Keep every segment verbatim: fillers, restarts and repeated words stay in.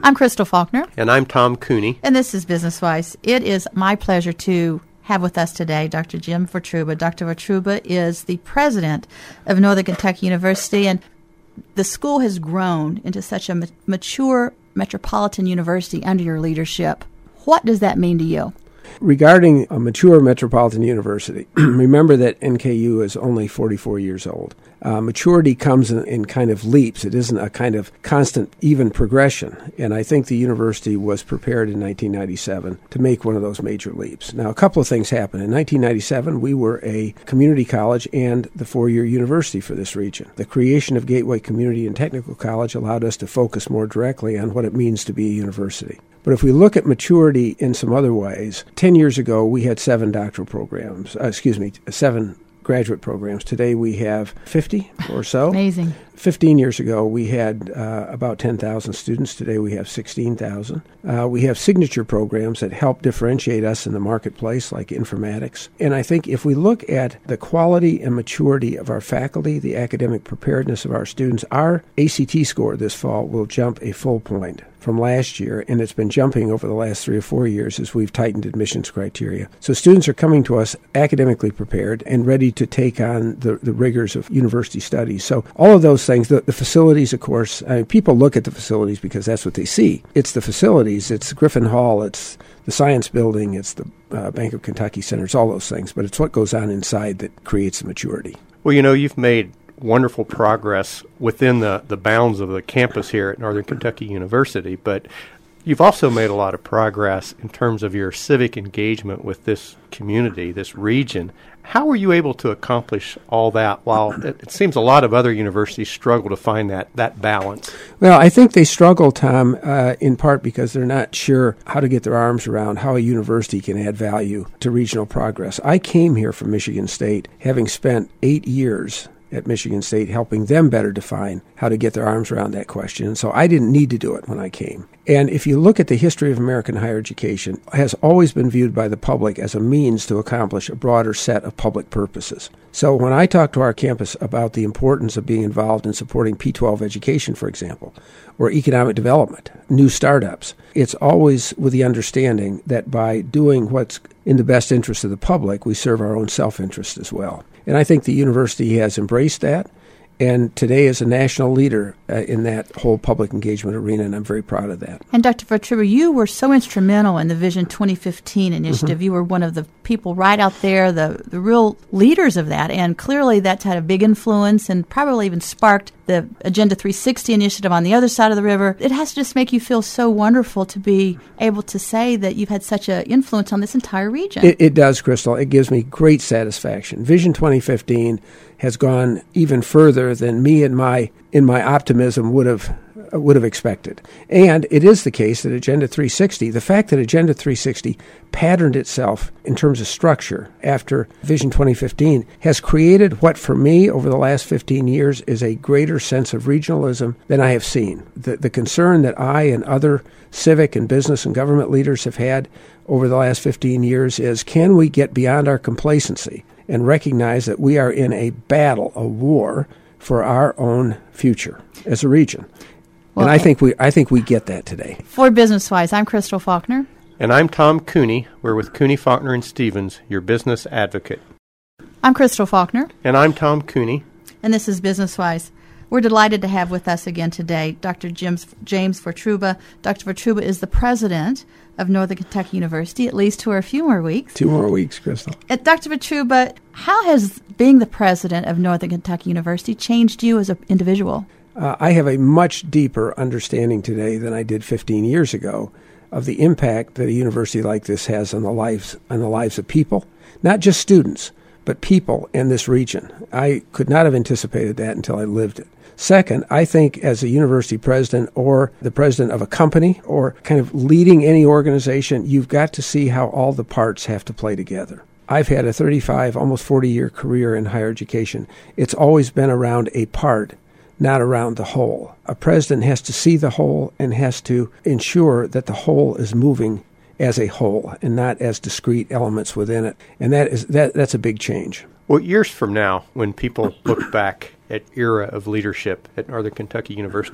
I'm Crystal Faulkner. And I'm Tom Cooney. And this is Business Wise. It is my pleasure to have with us today Doctor Jim Fortruba. Doctor Fortruba is the president of Northern Kentucky University, and the school has grown into such a ma- mature metropolitan university under your leadership. What does that mean to you? Regarding a mature metropolitan university, remember that N K U is only forty-four years old. Uh, maturity comes in, in kind of leaps. It isn't a kind of constant, even progression. And I think the university was prepared in nineteen ninety-seven to make one of those major leaps. Now, a couple of things happened. In nineteen ninety-seven, we were a community college and the four-year university for this region. The creation of Gateway Community and Technical College allowed us to focus more directly on what it means to be a university. But if we look at maturity in some other ways, ten years ago we had seven doctoral programs, uh, excuse me, seven graduate programs. Today we have fifty or so. Amazing. Fifteen years ago we had uh, about ten thousand students. Today we have sixteen thousand. Uh, we have signature programs that help differentiate us in the marketplace, like informatics. And I think if we look at the quality and maturity of our faculty, the academic preparedness of our students, our A C T score this fall will jump a full point from last year, and it's been jumping over the last three or four years as we've tightened admissions criteria. So students are coming to us academically prepared and ready to take on the, the rigors of university studies. So all of those things, the, the facilities, of course, I mean, people look at the facilities because that's what they see. It's the facilities, it's Griffin Hall, it's the Science Building, it's the uh, Bank of Kentucky Center, it's all those things, but it's what goes on inside that creates the maturity. Well, you know, you've made wonderful progress within the, the bounds of the campus here at Northern Kentucky University, but you've also made a lot of progress in terms of your civic engagement with this community, this region. How were you able to accomplish all that while it, it seems a lot of other universities struggle to find that, that balance? Well, I think they struggle, Tom, uh, in part because they're not sure how to get their arms around how a university can add value to regional progress. I came here from Michigan State having spent eight years at Michigan State, helping them better define how to get their arms around that question. And so I didn't need to do it when I came. And if you look at the history of American higher education, it has always been viewed by the public as a means to accomplish a broader set of public purposes. So when I talk to our campus about the importance of being involved in supporting P twelve education, for example, or economic development, new startups, it's always with the understanding that by doing what's in the best interest of the public, we serve our own self-interest as well. And I think the university has embraced that, and today is a national leader uh, in that whole public engagement arena, and I'm very proud of that. And Doctor Fortruba, you were so instrumental in the Vision twenty fifteen initiative. Mm-hmm. You were one of the people right out there, the, the real leaders of that, and clearly that's had a big influence and probably even sparked the Agenda three sixty initiative on the other side of the river. It has to just make you feel so wonderful to be able to say that you've had such an influence on this entire region. It, it does, Crystal. It gives me great satisfaction. Vision twenty fifteen has gone even further than me and my in my optimism would have would have expected. And it is the case that Agenda three sixty, the fact that Agenda three sixty patterned itself in terms of structure after Vision twenty fifteen has created what for me over the last fifteen years is a greater sense of regionalism than I have seen. The, the concern that I and other civic and business and government leaders have had over the last fifteen years is, can we get beyond our complacency and recognize that we are in a battle, a war for our own future as a region? Well, and I think we I think we get that today. For Business Wise, I'm Crystal Faulkner. And I'm Tom Cooney. We're with Cooney, Faulkner, and Stevens, your business advocate. I'm Crystal Faulkner. And I'm Tom Cooney. And this is Business Wise. We're delighted to have with us again today Doctor James, James Fortruba. Doctor Fortruba is the president of Northern Kentucky University, at least for a few more weeks. Two more weeks, Crystal. Uh, Doctor Fortruba, how has being the president of Northern Kentucky University changed you as an individual? Uh, I have a much deeper understanding today than I did fifteen years ago of the impact that a university like this has on the lives on the lives of people, not just students, but people in this region. I could not have anticipated that until I lived it. Second, I think as a university president or the president of a company or kind of leading any organization, you've got to see how all the parts have to play together. I've had a thirty-five, almost forty-year career in higher education. It's always been around a part, not around the whole. A president has to see the whole and has to ensure that the whole is moving as a whole and not as discrete elements within it. And that is that that's a big change. Well, years from now, when people look back at era of leadership at Northern Kentucky University,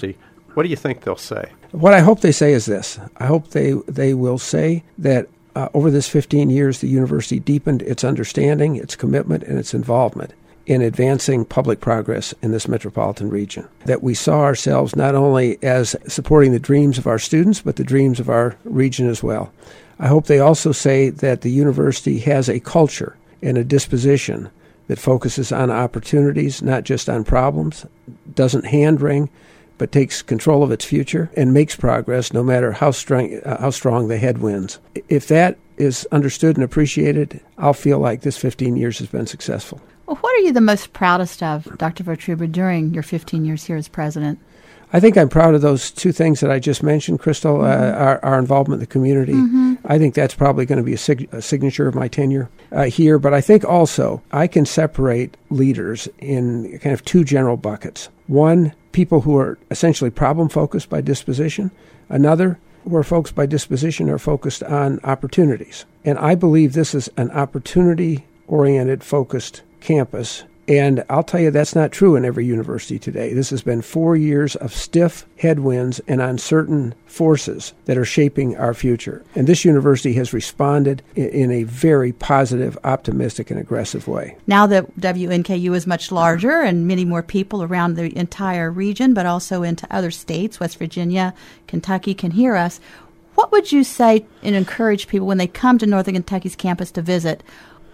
What do you think they'll say? What I hope they say is this. I hope they, they will say that uh, over this fifteen years, the university deepened its understanding, its commitment, and its involvement in advancing public progress in this metropolitan region. That we saw ourselves not only as supporting the dreams of our students, but the dreams of our region as well. I hope they also say that the university has a culture and a disposition that focuses on opportunities, not just on problems, doesn't hand-wring, but takes control of its future and makes progress no matter how strong, uh, how strong the headwinds. If that is understood and appreciated, I'll feel like this fifteen years has been successful. Well, what are you the most proudest of, Doctor Wotruba, during your fifteen years here as president? I think I'm proud of those two things that I just mentioned, Crystal, mm-hmm. uh, our, our involvement in the community. Mm-hmm. I think that's probably going to be a, sig- a signature of my tenure uh, here. But I think also I can separate leaders in kind of two general buckets. One, people who are essentially problem-focused by disposition. Another, where folks by disposition are focused on opportunities. And I believe this is an opportunity-oriented, focused campus. And I'll tell you, that's not true in every university today. This has been four years of stiff headwinds and uncertain forces that are shaping our future. And this university has responded in a very positive, optimistic, and aggressive way. Now that W N K U is much larger and many more people around the entire region, but also into other states, West Virginia, Kentucky, can hear us, what would you say and encourage people when they come to Northern Kentucky's campus to visit?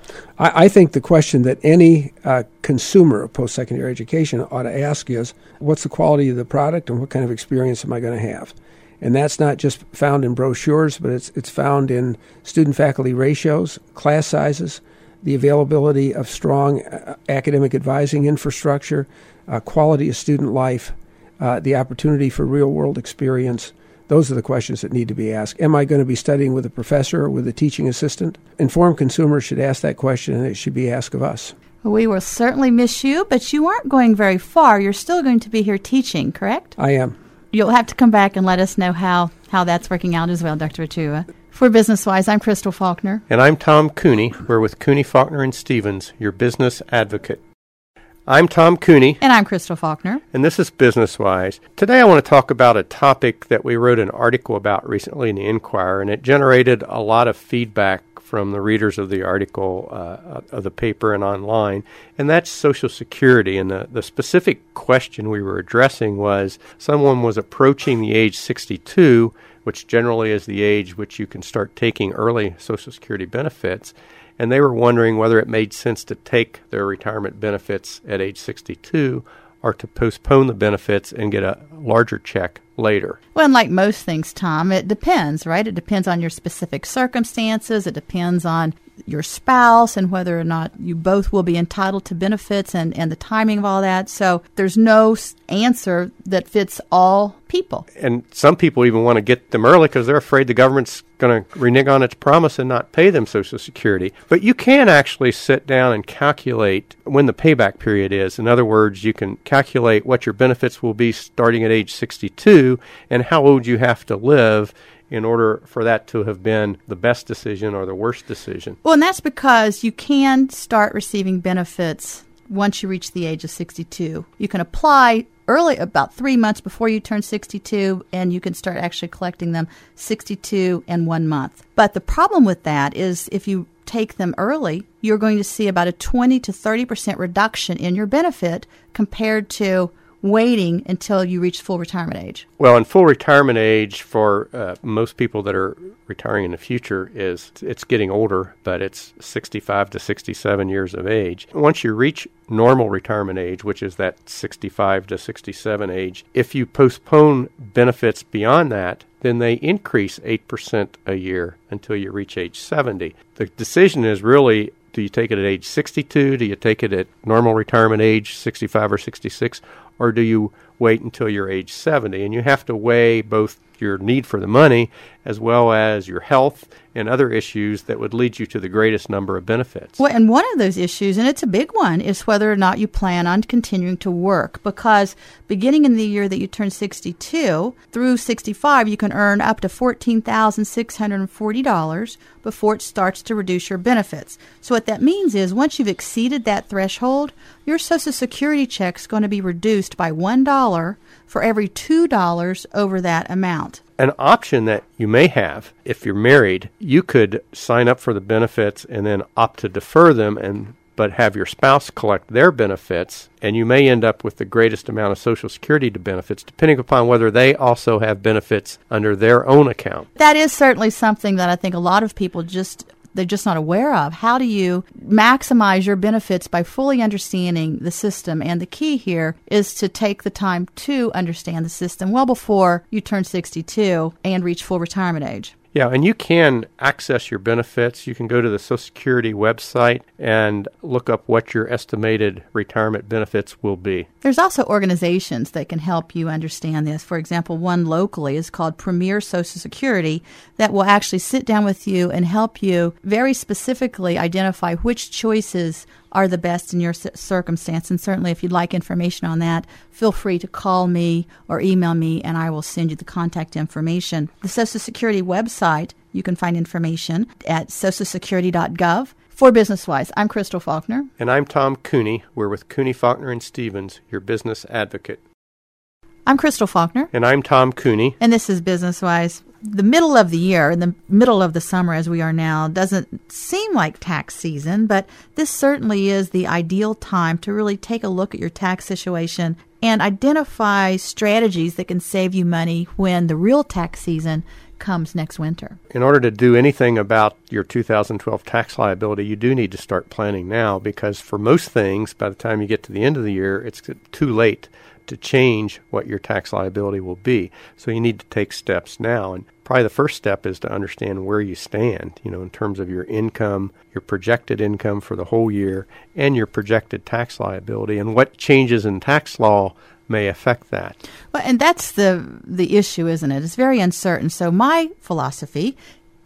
I, I think the question that any uh, consumer of post-secondary education ought to ask is, what's the quality of the product and what kind of experience am I going to have? And that's not just found in brochures, but it's it's found in student-faculty ratios, class sizes, the availability of strong uh, academic advising infrastructure, uh, quality of student life, uh, the opportunity for real-world experience. Those are the questions that need to be asked. Am I going to be studying with a professor or with a teaching assistant? Informed consumers should ask that question, and it should be asked of us. We will certainly miss you, but you aren't going very far. You're still going to be here teaching, correct? I am. You'll have to come back and let us know how, how that's working out as well, Doctor Wotruba. For BusinessWise, I'm Crystal Faulkner. And I'm Tom Cooney. We're with Cooney, Faulkner, and Stevens, your business advocate. I'm Tom Cooney. And I'm Crystal Faulkner. And this is BusinessWise. Today I want to talk about a topic that we wrote an article about recently in the Enquirer, and it generated a lot of feedback from the readers of the article, uh, of the paper and online, and that's Social Security. And the, the specific question we were addressing was someone was approaching the age sixty-two, which generally is the age which you can start taking early Social Security benefits, and they were wondering whether it made sense to take their retirement benefits at age sixty-two or to postpone the benefits and get a larger check later. Well, and like most things, Tom, it depends, right? It depends on your specific circumstances. It depends on your spouse and whether or not you both will be entitled to benefits and, and the timing of all that. So there's no answer that fits all people. And some people even want to get them early because they're afraid the government's going to renege on its promise and not pay them Social Security. But you can actually sit down and calculate when the payback period is. In other words, you can calculate what your benefits will be starting at age sixty-two and how old you have to live in order for that to have been the best decision or the worst decision. Well, and that's because you can start receiving benefits once you reach the age of sixty-two. You can apply early, about three months before you turn sixty-two, and you can start actually collecting them sixty-two and one month. But the problem with that is if you take them early, you're going to see about a twenty to thirty percent reduction in your benefit compared to waiting until you reach full retirement age. Well, and full retirement age for uh, most people that are retiring in the future is it's getting older, but it's sixty-five to sixty-seven years of age. Once you reach normal retirement age, which is that sixty-five to sixty-seven age, if you postpone benefits beyond that, then they increase eight percent a year until you reach age seventy. The decision is really, do you take it at age sixty-two? Do you take it at normal retirement age, sixty-five or sixty-six? Or do you wait until you're age seventy? And you have to weigh both your need for the money as well as your health and other issues that would lead you to the greatest number of benefits. Well, and one of those issues, and it's a big one, is whether or not you plan on continuing to work. Because beginning in the year that you turn sixty-two through sixty-five, you can earn up to fourteen thousand six hundred forty dollars before it starts to reduce your benefits. So what that means is once you've exceeded that threshold, your Social Security check is going to be reduced by one dollar for every two dollars over that amount. An option that you may have, if you're married, you could sign up for the benefits and then opt to defer them and but have your spouse collect their benefits, and you may end up with the greatest amount of Social Security benefits, depending upon whether they also have benefits under their own account. That is certainly something that I think a lot of people just, they're just not aware of. How do you maximize your benefits by fully understanding the system? And the key here is to take the time to understand the system well before you turn sixty-two and reach full retirement age. Yeah, and you can access your benefits. You can go to the Social Security website and look up what your estimated retirement benefits will be. There's also organizations that can help you understand this. For example, one locally is called Premier Social Security that will actually sit down with you and help you very specifically identify which choices are the best in your circumstance. And certainly if you'd like information on that, feel free to call me or email me, and I will send you the contact information. The Social Security website, you can find information at social security dot gov. For BusinessWise, I'm Crystal Faulkner. And I'm Tom Cooney. We're with Cooney, Faulkner and Stevens, your business advocate. I'm Crystal Faulkner. And I'm Tom Cooney. And this is BusinessWise. The middle of the year, in the middle of the summer as we are now, doesn't seem like tax season, but this certainly is the ideal time to really take a look at your tax situation and identify strategies that can save you money when the real tax season comes next winter. In order to do anything about your two thousand twelve tax liability, you do need to start planning now, because for most things, by the time you get to the end of the year, it's too late to change what your tax liability will be. So you need to take steps now. And probably the first step is to understand where you stand, you know, in terms of your income, your projected income for the whole year, and your projected tax liability, and what changes in tax law may affect that. Well, and that's the the issue, isn't it? It's very uncertain. So my philosophy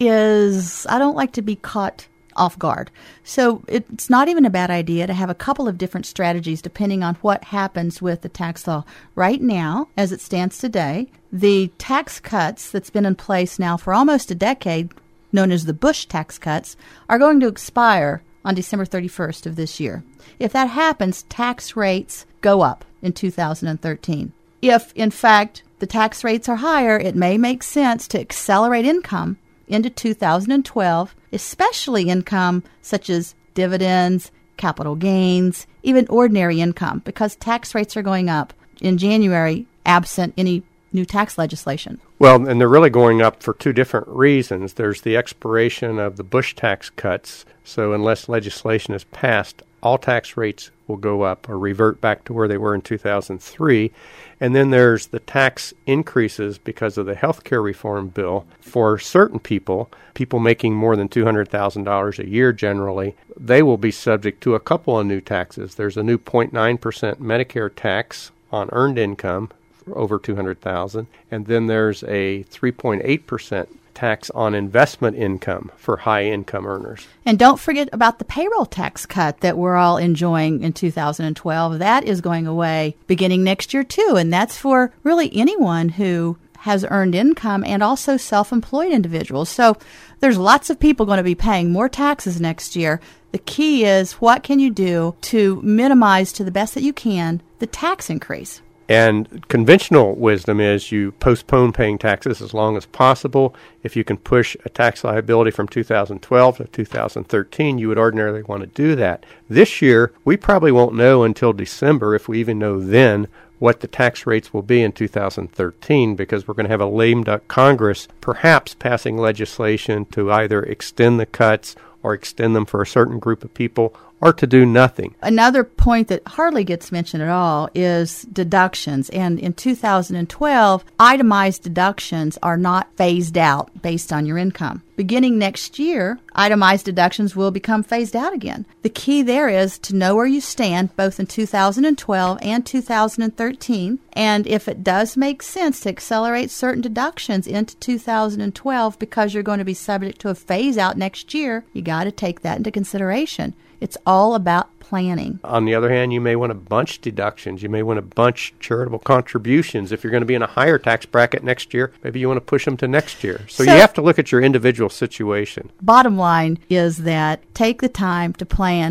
is I don't like to be caught off guard. So it's not even a bad idea to have a couple of different strategies depending on what happens with the tax law. Right now, as it stands today, the tax cuts that's been in place now for almost a decade, known as the Bush tax cuts, are going to expire on December thirty-first of this year. If that happens, tax rates go up in two thousand thirteen. If, in fact, the tax rates are higher, it may make sense to accelerate income into two thousand twelve, especially income such as dividends, capital gains, even ordinary income, because tax rates are going up in January absent any new tax legislation. Well, and they're really going up for two different reasons. There's the expiration of the Bush tax cuts, so unless legislation is passed, all tax rates will go up or revert back to where they were in two thousand three. And then there's the tax increases because of the health care reform bill. For certain people, people making more than two hundred thousand dollars a year generally, they will be subject to a couple of new taxes. There's a new zero point nine percent Medicare tax on earned income for over two hundred thousand dollars, and then there's a three point eight percent tax on investment income for high-income earners. And don't forget about the payroll tax cut that we're all enjoying in two thousand twelve. That is going away beginning next year, too, and that's for really anyone who has earned income and also self-employed individuals. So there's lots of people going to be paying more taxes next year. The key is, what can you do to minimize to the best that you can the tax increase? And conventional wisdom is you postpone paying taxes as long as possible. If you can push a tax liability from two thousand twelve to two thousand thirteen, you would ordinarily want to do that. This year, we probably won't know until December, if we even know then, what the tax rates will be in two thousand thirteen, because we're going to have a lame duck Congress perhaps passing legislation to either extend the cuts or extend them for a certain group of people, or to do nothing. Another point that hardly gets mentioned at all is deductions. And in two thousand twelve, itemized deductions are not phased out based on your income. Beginning next year, itemized deductions will become phased out again. The key there is to know where you stand both in two thousand twelve and two thousand thirteen. And if it does make sense to accelerate certain deductions into two thousand twelve because you're going to be subject to a phase out next year, you got to take that into consideration. It's all about planning. On the other hand, you may want to bunch deductions. You may want to bunch charitable contributions. If you're going to be in a higher tax bracket next year, maybe you want to push them to next year. So, so you have to look at your individual situation. Bottom line is that take the time to plan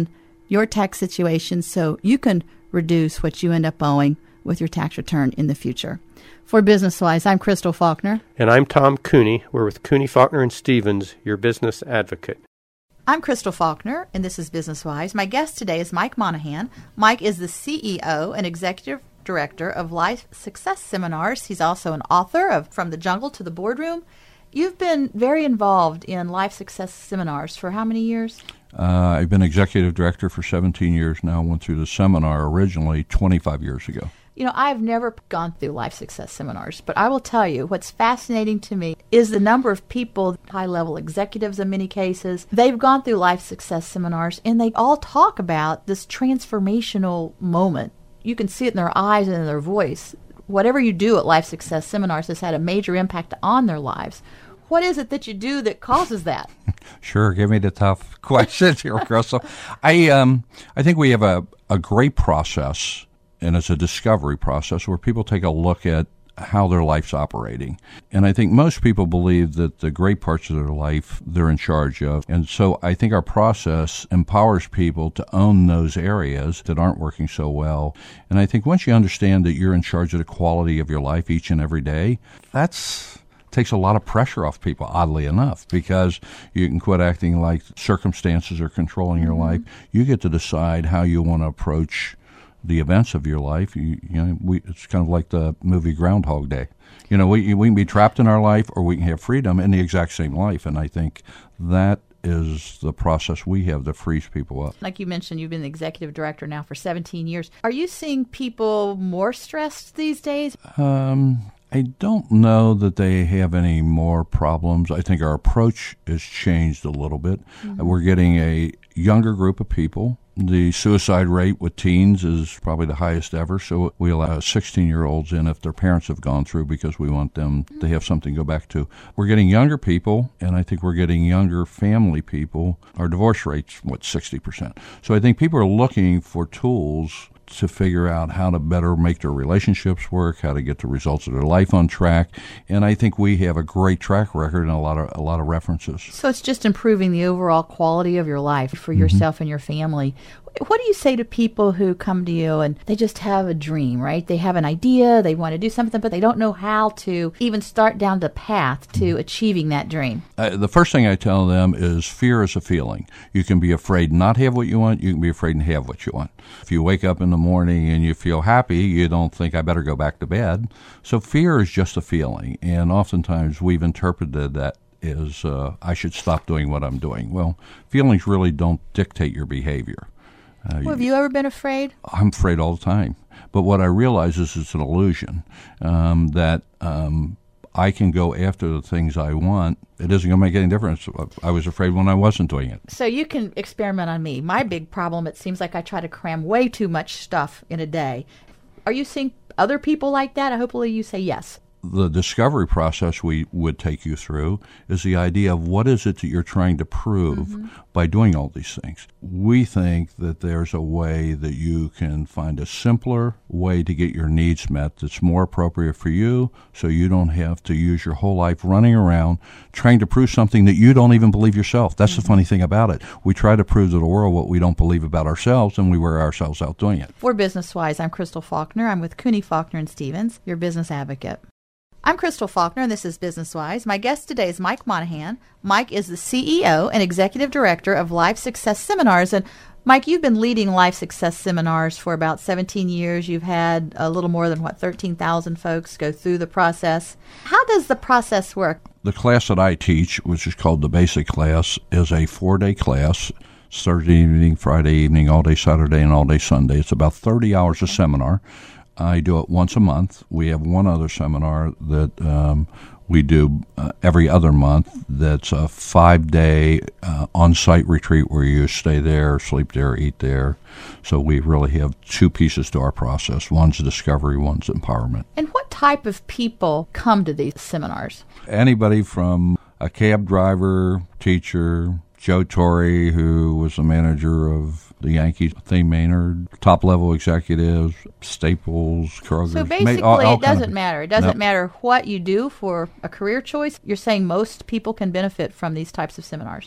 your tax situation so you can reduce what you end up owing with your tax return in the future. For Business Wise, I'm Crystal Faulkner. And I'm Tom Cooney. We're with Cooney, Faulkner, and Stevens, your business advocate. I'm Crystal Faulkner, and this is Business Wise. My guest today is Mike Monahan. Mike is the C E O and Executive Director of Life Success Seminars. He's also an author of From the Jungle to the Boardroom. You've been very involved in Life Success Seminars for how many years? Uh, I've been Executive Director for seventeen years now. Went through the seminar originally twenty-five years ago. You know, I've never gone through Life Success Seminars, but I will tell you what's fascinating to me is the number of people, high-level executives in many cases, they've gone through Life Success Seminars, and they all talk about this transformational moment. You can see it in their eyes and in their voice. Whatever you do at Life Success Seminars has had a major impact on their lives. What is it that you do that causes that? Sure, give me the tough questions here, Crystal. I um I think we have a, a great process, and it's a discovery process where people take a look at how their life's operating. And I think most people believe that the great parts of their life they're in charge of. And so I think our process empowers people to own those areas that aren't working so well. And I think once you understand that you're in charge of the quality of your life each and every day, that's takes a lot of pressure off people, oddly enough, because you can quit acting like circumstances are controlling your mm-hmm. life. You get to decide how you want to approach the events of your life. You, you know, we, it's kind of like the movie Groundhog Day. You know, we we can be trapped in our life, or we can have freedom in the exact same life. And I think that is the process we have that frees people up. Like you mentioned, you've been the executive director now for seventeen years. Are you seeing people more stressed these days? Um, I don't know that they have any more problems. I think our approach has changed a little bit. Mm-hmm. We're getting a younger group of people. The suicide rate with teens is probably the highest ever, so we allow sixteen-year-olds in if their parents have gone through because we want them to have something to go back to. We're getting younger people, and I think we're getting younger family people. Our divorce rate's, what, sixty percent. So I think people are looking for tools to figure out how to better make their relationships work, how to get the results of their life on track, and I think we have a great track record and a lot of a lot of references. So it's just improving the overall quality of your life for mm-hmm. yourself and your family. What do you say to people who come to you and they just have a dream, right? They have an idea, they want to do something, but they don't know how to even start down the path to mm-hmm. achieving that dream? Uh, the first thing I tell them is fear is a feeling. You can be afraid not have what you want. You can be afraid and have what you want. If you wake up in the morning and you feel happy, you don't think, I better go back to bed. So fear is just a feeling, and oftentimes we've interpreted that as uh, I should stop doing what I'm doing. Well, feelings really don't dictate your behavior. Uh, well, have you ever been afraid? I'm afraid all the time. But what I realize is it's an illusion, um, that um, I can go after the things I want. It isn't going to make any difference. I was afraid when I wasn't doing it. So you can experiment on me. My big problem, it seems like I try to cram way too much stuff in a day. Are you seeing other people like that? Hopefully you say yes. The discovery process we would take you through is the idea of what is it that you're trying to prove mm-hmm. by doing all these things. We think that there's a way that you can find a simpler way to get your needs met that's more appropriate for you, so you don't have to use your whole life running around trying to prove something that you don't even believe yourself. That's mm-hmm. the funny thing about it. We try to prove to the world what we don't believe about ourselves, and we wear ourselves out doing it. For Business Wise, I'm Crystal Faulkner. I'm with Cooney, Faulkner and Stevens, your business advocate. I'm Crystal Faulkner, and this is Business Wise. My guest today is Mike Monahan. Mike is the C E O and Executive Director of Life Success Seminars. And Mike, you've been leading Life Success Seminars for about seventeen years. You've had a little more than, what, thirteen thousand folks go through the process. How does the process work? The class that I teach, which is called the Basic Class, is a four-day class. It's Thursday evening, Friday evening, all day Saturday, and all day Sunday. It's about thirty hours a seminar. I do it once a month. We have one other seminar that um, we do uh, every other month that's a five-day uh, on-site retreat where you stay there, sleep there, eat there. So we really have two pieces to our process. One's discovery, one's empowerment. And what type of people come to these seminars? Anybody from a cab driver, teacher, Joe Torre, who was the manager of the Yankees, Thane Maynard, top-level executives, Staples, Kroger. So basically, all, all it doesn't of, matter. It doesn't no. matter what you do for a career choice. You're saying most people can benefit from these types of seminars.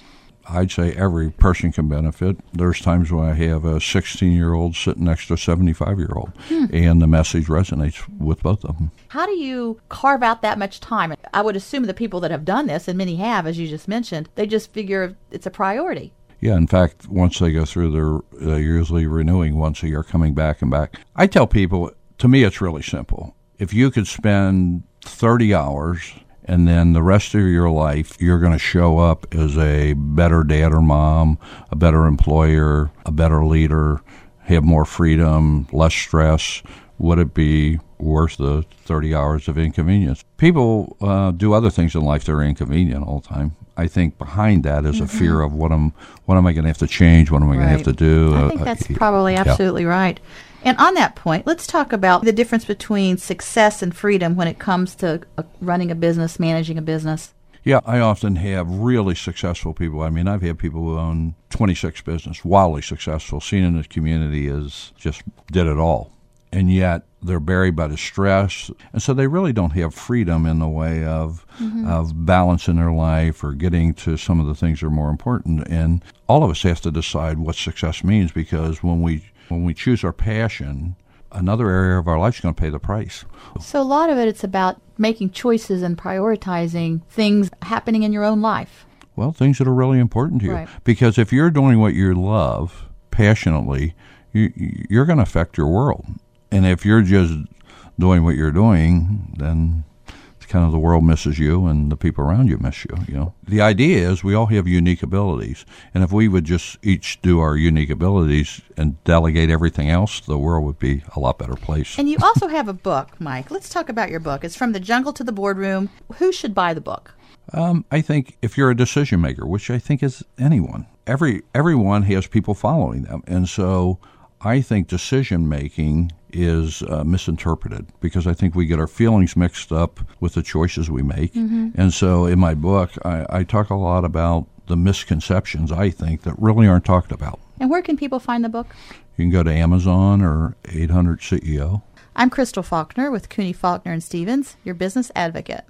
I'd say every person can benefit. There's times when I have a sixteen-year-old sitting next to a seventy-five-year-old, hmm. and the message resonates with both of them. How do you carve out that much time? I would assume the people that have done this, and many have, as you just mentioned, they just figure it's a priority. Yeah, in fact, once they go through, they're, they're usually renewing once a year, coming back and back. I tell people, to me, it's really simple. If you could spend thirty hours and then the rest of your life, you're going to show up as a better dad or mom, a better employer, a better leader, have more freedom, less stress, would it be worth the thirty hours of inconvenience? People uh, do other things in life that are inconvenient all the time. I think behind that is mm-hmm. a fear of what am what am I going to have to change? What am I right. going to have to do? I think uh, that's probably absolutely yeah. right. And on that point, let's talk about the difference between success and freedom when it comes to uh, running a business, managing a business. Yeah, I often have really successful people. I mean, I've had people who own twenty-six businesses, wildly successful, seen in the community as just did it all. And yet they're buried by the stress. And so they really don't have freedom in the way of mm-hmm. of balance in their life or getting to some of the things that are more important. And all of us have to decide what success means, because when we when we choose our passion, another area of our life is going to pay the price. So a lot of it, it's about making choices and prioritizing things happening in your own life. Well, things that are really important to you. Right. Because if you're doing what you love passionately, you, you're going to affect your world. And if you're just doing what you're doing, then it's kind of the world misses you and the people around you miss you, you know. The idea is we all have unique abilities. And if we would just each do our unique abilities and delegate everything else, the world would be a lot better place. And you also have a book, Mike. Let's talk about your book. It's From the Jungle to the Boardroom. Who should buy the book? Um, I think if you're a decision maker, which I think is anyone, every everyone has people following them. And so I think decision making is uh, misinterpreted, because I think we get our feelings mixed up with the choices we make. Mm-hmm. And so in my book, I, I talk a lot about the misconceptions, I think, that really aren't talked about. And where can people find the book? You can go to Amazon or eight hundred C E O. I'm Crystal Faulkner with Cooney, Faulkner and Stevens, your business advocate.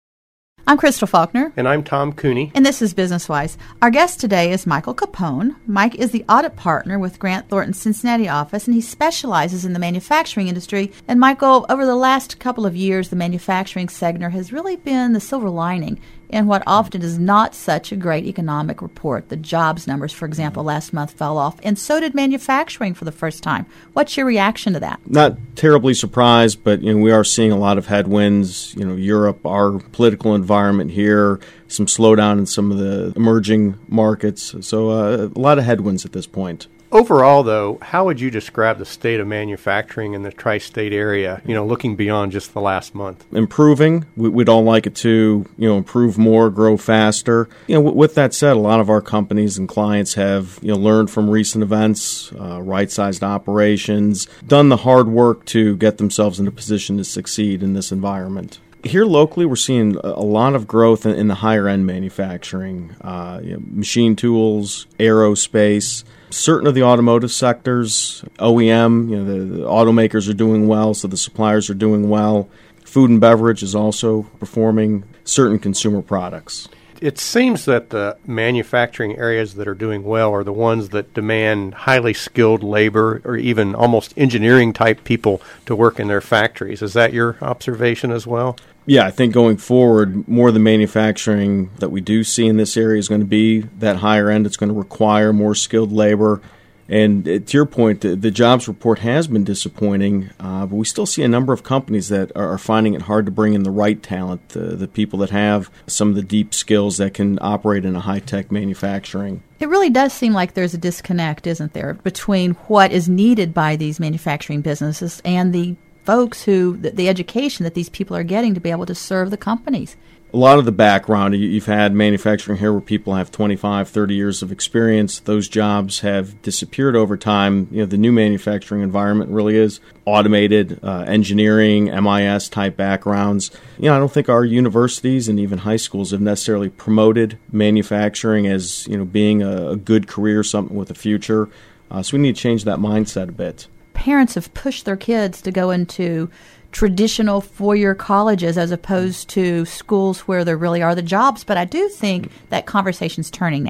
I'm Crystal Faulkner. And I'm Tom Cooney. And this is Business Wise. Our guest today is Michael Capone. Mike is the audit partner with Grant Thornton's Cincinnati office, and he specializes in the manufacturing industry. And Michael, over the last couple of years, the manufacturing sector has really been the silver lining in what often is not such a great economic report. The jobs numbers, for example, last month fell off, and so did manufacturing for the first time. What's your reaction to that? Not terribly surprised, but you know, we are seeing a lot of headwinds. You know, Europe, our political environment here, some slowdown in some of the emerging markets. So uh, a lot of headwinds at this point. Overall, though, how would you describe the state of manufacturing in the tri-state area, you know, looking beyond just the last month? Improving. We'd all like it to, you know, improve more, grow faster. You know, with that said, a lot of our companies and clients have, you know, learned from recent events, uh, right-sized operations, done the hard work to get themselves in a position to succeed in this environment. Here locally, we're seeing a lot of growth in, in the higher-end manufacturing, uh, you know, machine tools, aerospace. Certain of the automotive sectors, O E M, you know, the, the automakers are doing well, so the suppliers are doing well. Food and beverage is also performing, certain consumer products. It seems that the manufacturing areas that are doing well are the ones that demand highly skilled labor or even almost engineering-type people to work in their factories. Is that your observation as well? Yeah, I think going forward, more of the manufacturing that we do see in this area is going to be that higher end. It's going to require more skilled labor. And to your point, the, the jobs report has been disappointing, uh, but we still see a number of companies that are, are finding it hard to bring in the right talent, the, the people that have some of the deep skills that can operate in a high-tech manufacturing. It really does seem like there's a disconnect, isn't there, between what is needed by these manufacturing businesses and the folks who, the, the education that these people are getting to be able to serve the companies. A lot of the background, you've had manufacturing here where people have twenty-five, thirty years of experience. Those jobs have disappeared over time. You know, the new manufacturing environment really is automated, uh, engineering, M I S type backgrounds. You know, I don't think our universities and even high schools have necessarily promoted manufacturing as, you know, being a, a good career, something with a future. Uh, so we need to change that mindset a bit. Parents have pushed their kids to go into traditional four-year colleges as opposed to schools where there really are the jobs. But I do think that conversation's turning now.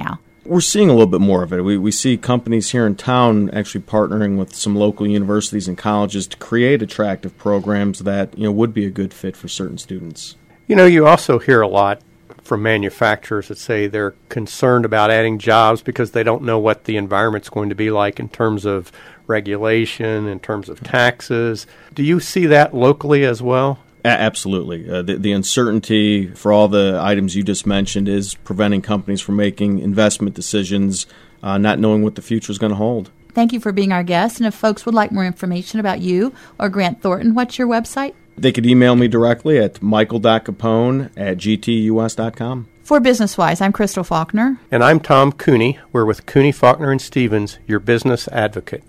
We're seeing a little bit more of it. We we see companies here in town actually partnering with some local universities and colleges to create attractive programs that, you know, would be a good fit for certain students. You know, you also hear a lot from manufacturers that say they're concerned about adding jobs because they don't know what the environment's going to be like in terms of regulation, in terms of taxes. Do you see that locally as well? A- absolutely. Uh, the, the uncertainty for all the items you just mentioned is preventing companies from making investment decisions, uh, not knowing what the future is going to hold. Thank you for being our guest. And if folks would like more information about you or Grant Thornton, what's your website? They could email me directly at michael dot capone at g t u s dot com. For BusinessWise, I'm Crystal Faulkner. And I'm Tom Cooney. We're with Cooney, Faulkner, and Stevens, your business advocate.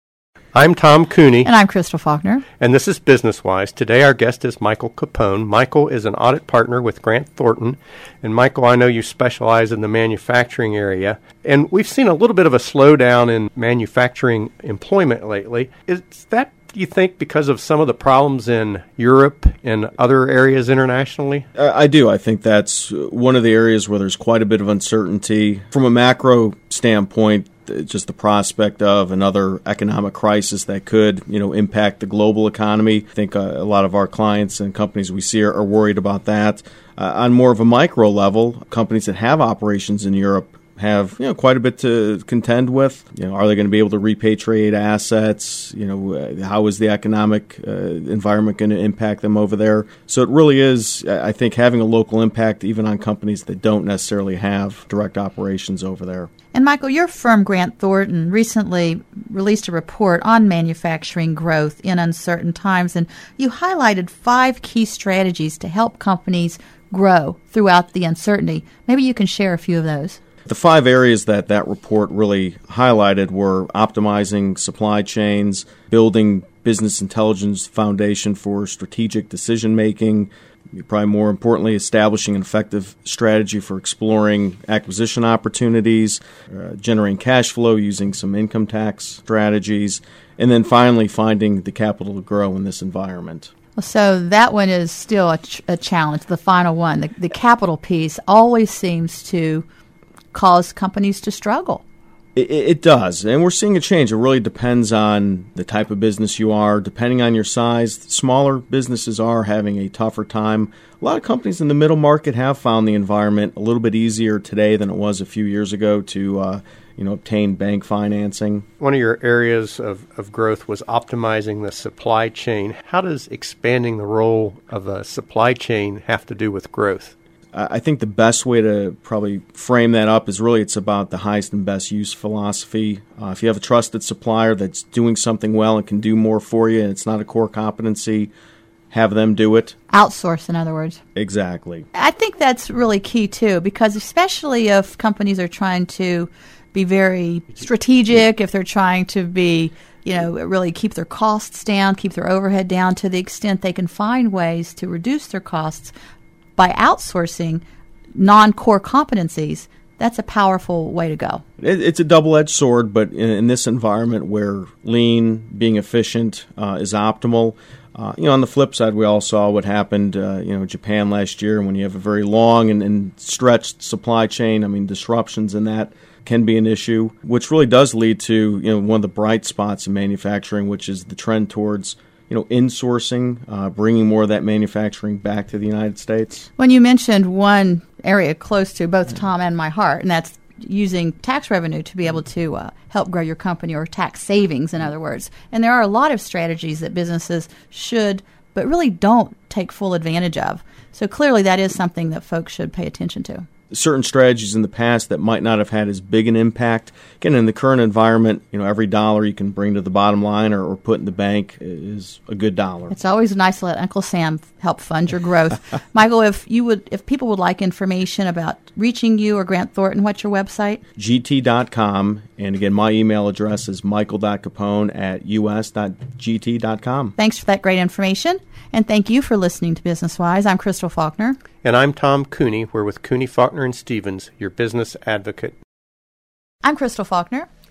I'm Tom Cooney. And I'm Crystal Faulkner. And this is BusinessWise. Today our guest is Michael Capone. Michael is an audit partner with Grant Thornton. And Michael, I know you specialize in the manufacturing area. And we've seen a little bit of a slowdown in manufacturing employment lately. Is that, do you think, because of some of the problems in Europe and other areas internationally? Uh, I do. I think that's one of the areas where there's quite a bit of uncertainty. From a macro standpoint, just the prospect of another economic crisis that could, you know, impact the global economy. I think uh, a lot of our clients and companies we see are, are worried about that. Uh, on more of a micro level, companies that have operations in Europe have, you know, quite a bit to contend with. You know, are they going to be able to repatriate assets? You know, uh, how is the economic uh, environment going to impact them over there? So it really is, I think, having a local impact even on companies that don't necessarily have direct operations over there. And Michael, your firm, Grant Thornton, recently released a report on manufacturing growth in uncertain times, and you highlighted five key strategies to help companies grow throughout the uncertainty. Maybe you can share a few of those. The five areas that that report really highlighted were optimizing supply chains, building business intelligence foundation for strategic decision-making, probably more importantly, establishing an effective strategy for exploring acquisition opportunities, uh, generating cash flow using some income tax strategies, and then finally finding the capital to grow in this environment. So that one is still a, ch- a challenge, the final one. The, the capital piece always seems to cause companies to struggle. It, it does, and we're seeing a change. It really depends on the type of business you are. Depending on your size, smaller businesses are having a tougher time. A lot of companies in the middle market have found the environment a little bit easier today than it was a few years ago to uh, you know, obtain bank financing. One of your areas of, of growth was optimizing the supply chain. How does expanding the role of a supply chain have to do with growth? I think the best way to probably frame that up is really it's about the highest and best use philosophy. Uh, if you have a trusted supplier that's doing something well and can do more for you and it's not a core competency, have them do it. Outsource, in other words. Exactly. I think that's really key, too, because especially if companies are trying to be very strategic, if they're trying to be, you know, really keep their costs down, keep their overhead down to the extent they can find ways to reduce their costs by outsourcing non-core competencies, that's a powerful way to go. It, it's a double-edged sword, but in, in this environment where lean, being efficient uh, is optimal, uh, you know, on the flip side, we all saw what happened, uh, you know, Japan last year when you have a very long and, and stretched supply chain. I mean, disruptions in that can be an issue, which really does lead to, you know, one of the bright spots in manufacturing, which is the trend towards you know, insourcing, uh, bringing more of that manufacturing back to the United States. When you mentioned one area close to both Tom and my heart, and that's using tax revenue to be able to uh, help grow your company, or tax savings, in other words. And there are a lot of strategies that businesses should, but really don't take full advantage of. So clearly that is something that folks should pay attention to. Certain strategies in the past that might not have had as big an impact. Again, in the current environment, you know, every dollar you can bring to the bottom line or, or put in the bank is a good dollar. It's always nice to let Uncle Sam help fund your growth. Michael, if you would, if people would like information about reaching you or Grant Thornton, what's your website? G T dot com. And again, my email address is michael dot capone at u s dot g t dot com. Thanks for that great information. And thank you for listening to BusinessWise. I'm Crystal Faulkner. And I'm Tom Cooney. We're with Cooney, Faulkner, and Stevens, your business advocate. I'm Crystal Faulkner.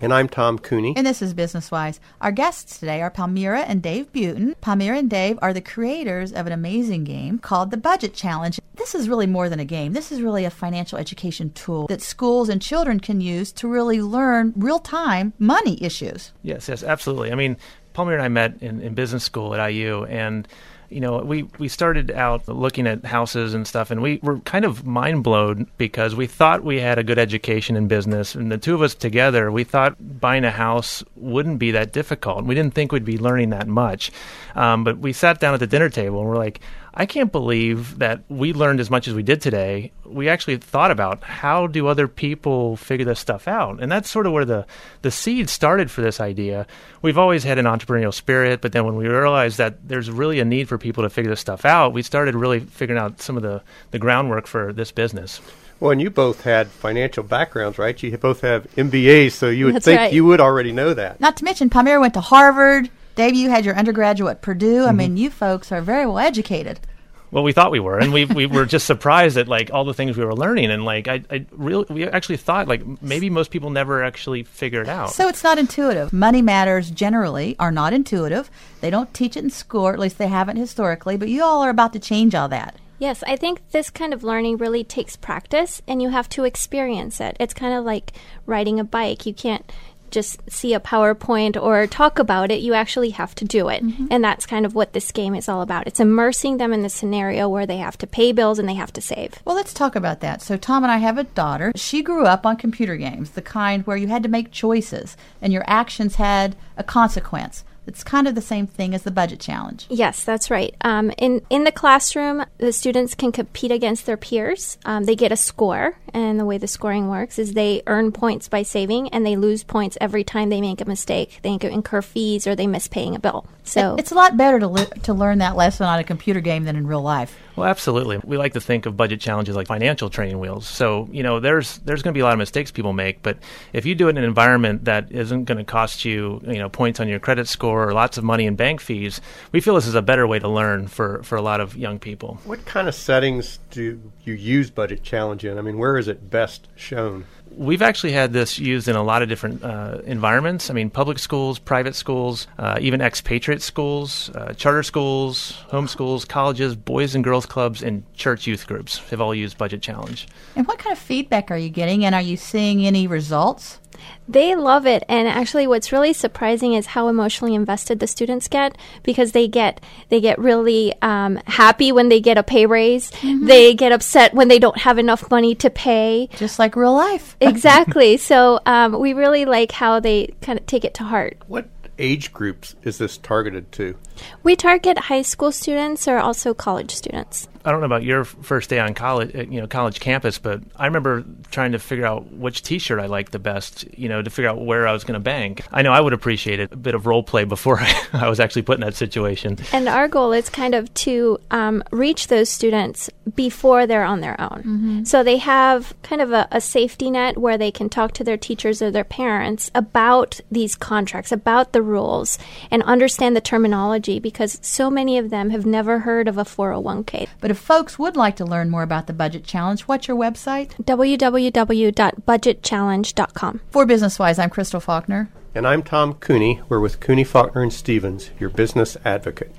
And I'm Tom Cooney. And this is Business Wise. Our guests today are Palmyra and Dave Butin. Palmyra and Dave are the creators of an amazing game called the Budget Challenge. This is really more than a game. This is really a financial education tool that schools and children can use to really learn real-time money issues. Yes, yes, absolutely. I mean, Palmyra and I met in, in business school at I U, and you know, we, we started out looking at houses and stuff, and we were kind of mind blown because we thought we had a good education in business. And the two of us together, we thought buying a house wouldn't be that difficult. We didn't think we'd be learning that much. Um, but we sat down at the dinner table and we're like, I can't believe that we learned as much as we did today. We actually thought about how do other people figure this stuff out? And that's sort of where the, the seed started for this idea. We've always had an entrepreneurial spirit, but then when we realized that there's really a need for people to figure this stuff out, we started really figuring out some of the, the groundwork for this business. Well, and you both had financial backgrounds, right? You both have M B As, so you would That's think right. you would already know that. Not to mention, Palmyra went to Harvard. Dave, you had your undergraduate at Purdue. I mm-hmm. mean, you folks are very well educated. Well, we thought we were, and we we were just surprised at like all the things we were learning, and like I, I really we actually thought like maybe most people never actually figure it out. So it's not intuitive. Money matters generally are not intuitive. They don't teach it in school, or at least they haven't historically. But you all are about to change all that. Yes, I think this kind of learning really takes practice, and you have to experience it. It's kind of like riding a bike. You can't just see a PowerPoint or talk about it. You actually have to do it. Mm-hmm. And that's kind of what this game is all about. It's immersing them in the scenario where they have to pay bills and they have to save. Well, let's talk about that. So Tom and I have a daughter. She grew up on computer games, the kind where you had to make choices and your actions had a consequence. It's kind of the same thing as the budget challenge. Yes, that's right. Um, in, in the classroom, the students can compete against their peers. Um, they get a score, and the way the scoring works is they earn points by saving, and they lose points every time they make a mistake. They incur fees or they miss paying a bill. So it, it's a lot better to li- to learn that lesson on a computer game than in real life. Well, absolutely. We like to think of budget challenges like financial training wheels. So, you know, there's there's going to be a lot of mistakes people make, but if you do it in an environment that isn't going to cost you, you know, points on your credit score or lots of money in bank fees, we feel this is a better way to learn for, for a lot of young people. What kind of settings do you use budget challenge in? I mean, where is it best shown? We've actually had this used in a lot of different uh, environments. I mean, public schools, private schools, uh, even expatriate schools, uh, charter schools, home schools, colleges, boys and girls clubs, and church youth groups have all used Budget Challenge. And what kind of feedback are you getting, and are you seeing any results? They love it, and actually what's really surprising is how emotionally invested the students get, because they get they get really um, happy when they get a pay raise. Mm-hmm. They get upset when they don't have enough money to pay. Just like real life. Exactly. So um, we really like how they kind of take it to heart. What age groups is this targeted to? We target high school students or also college students. I don't know about your first day on college, you know, college campus, but I remember trying to figure out which T-shirt I liked the best, you know, to figure out where I was going to bank. I know I would appreciate it, a bit of role play before I, I was actually put in that situation. And our goal is kind of to um, reach those students before they're on their own. Mm-hmm. So they have kind of a, a safety net where they can talk to their teachers or their parents about these contracts, about the rules, and understand the terminology, because so many of them have never heard of a four oh one k. But if folks would like to learn more about the Budget Challenge, what's your website? w w w dot budget challenge dot com. For Business Wise, I'm Crystal Faulkner. And I'm Tom Cooney. We're with Cooney, Faulkner, and Stevens, your business advocate.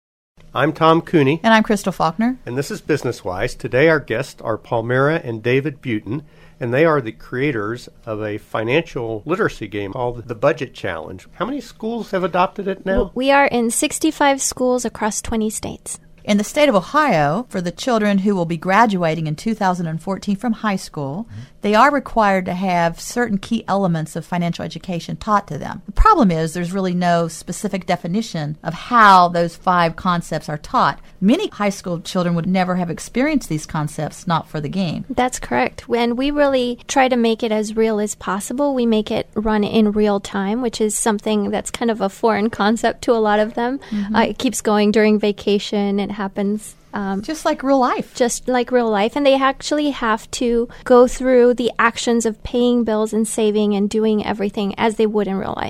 I'm Tom Cooney. And I'm Crystal Faulkner. And this is Business Wise. Today our guests are Palmyra and David Butin, and they are the creators of a financial literacy game called the Budget Challenge. How many schools have adopted it now? We are in sixty-five schools across twenty states. In the state of Ohio, for the children who will be graduating in two thousand fourteen from high school, mm-hmm. they are required to have certain key elements of financial education taught to them. The problem is there's really no specific definition of how those five concepts are taught. Many high school children would never have experienced these concepts, not for the game. That's correct. And we really try to make it as real as possible. We make it run in real time, which is something that's kind of a foreign concept to a lot of them. Mm-hmm. Uh, it keeps going during vacation. It happens um, just like real life. Just like real life. And they actually have to go through the actions of paying bills and saving and doing everything as they would in real life.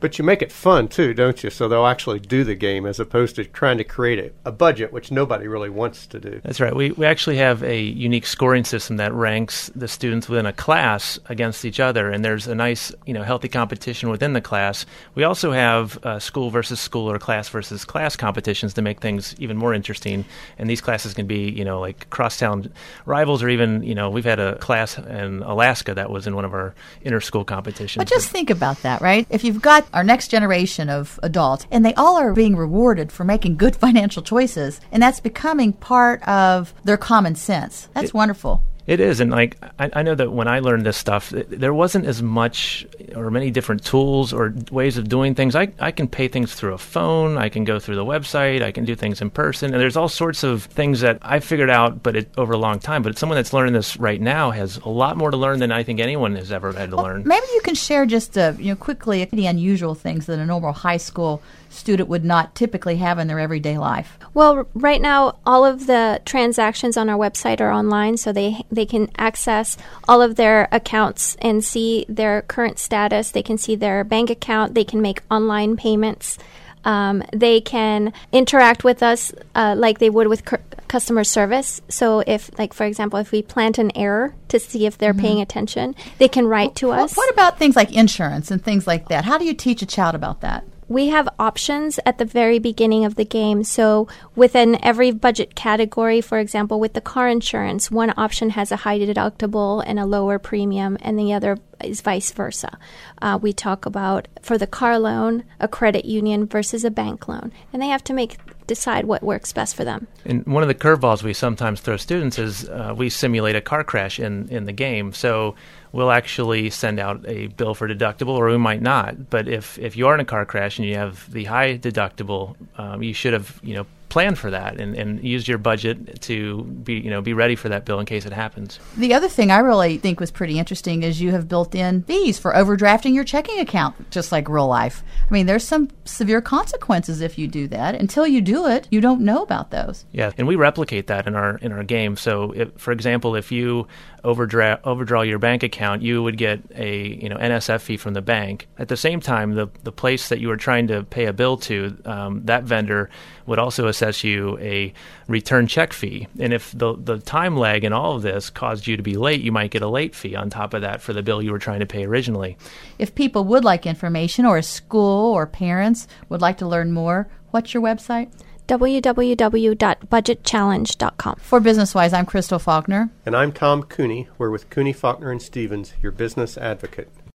But you make it fun, too, don't you? So they'll actually do the game as opposed to trying to create a, a budget, which nobody really wants to do. That's right. We we actually have a unique scoring system that ranks the students within a class against each other, and there's a nice, you know, healthy competition within the class. We also have uh, school versus school or class versus class competitions to make things even more interesting. And these classes can be, you know, like crosstown rivals, or even, you know, we've had a class in Alaska that was in one of our inter-school competitions. But just think about that, right? If you've got our next generation of adults, and they all are being rewarded for making good financial choices, and that's becoming part of their common sense. That's it, wonderful. It is, and like I, I know that when I learned this stuff, it, there wasn't as much or many different tools or ways of doing things. I, I can pay things through a phone, I can go through the website, I can do things in person, and there's all sorts of things that I figured out, but it, over a long time. But someone that's learning this right now has a lot more to learn than I think anyone has ever had to well, learn. Maybe you can share just uh, you know quickly the unusual things that a normal high school student would not typically have in their everyday life. Well, right now, all of the transactions on our website are online, so they they can access all of their accounts and see their current status. They can see their bank account. They can make online payments. Um, they can interact with us uh, like they would with cu- customer service. So if, like, for example, if we plant an error to see if they're mm-hmm. paying attention, they can write to well, us. What about things like insurance and things like that? How do you teach a child about that? We have options at the very beginning of the game. So within every budget category, for example, with the car insurance, one option has a high deductible and a lower premium, and the other is vice versa. Uh, we talk about, for the car loan, a credit union versus a bank loan, and they have to make decide what works best for them. And one of the curveballs we sometimes throw students is uh, we simulate a car crash in, in the game. So we'll actually send out a bill for deductible, or we might not. But if, if you are in a car crash and you have the high deductible, um, you should have, you know, plan for that and, and use your budget to be, you know, be ready for that bill in case it happens. The other thing I really think was pretty interesting is you have built in fees for overdrafting your checking account, just like real life. I mean, there's some severe consequences if you do that. Until you do it, you don't know about those. Yeah, and we replicate that in our in our game. So, if, for example, if you overdraw overdraw your bank account, you would get a you know N S F fee from the bank. At the same time, the the place that you were trying to pay a bill to, um, that vendor would also assess you a return check fee. And if the the time lag in all of this caused you to be late, you might get a late fee on top of that for the bill you were trying to pay originally. If people would like information, or a school or parents would like to learn more, what's your website? w w w dot budget challenge dot com. For BusinessWise, I'm Crystal Faulkner. And I'm Tom Cooney. We're with Cooney, Faulkner, and Stevens, your business advocate.